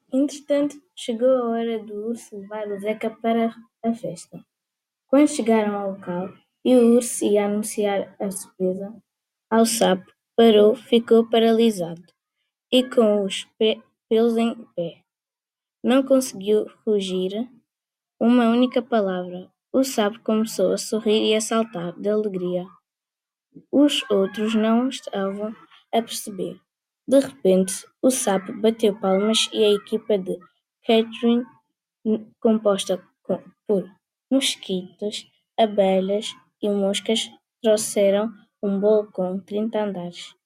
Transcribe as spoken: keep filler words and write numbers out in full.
Entretanto, chegou a hora do urso levar o Zeca para a festa. Quando chegaram ao local e o urso ia anunciar a surpresa ao sapo, parou, ficou paralisado e com os pe- pelos em pé. Não conseguiu rugir uma única palavra. O sapo começou a sorrir e a saltar de alegria. Os outros não estavam a perceber. De repente, o sapo bateu palmas e a equipa de catering, composta co- por mosquitos, abelhas e moscas, trouxeram um bolo com trinta andares.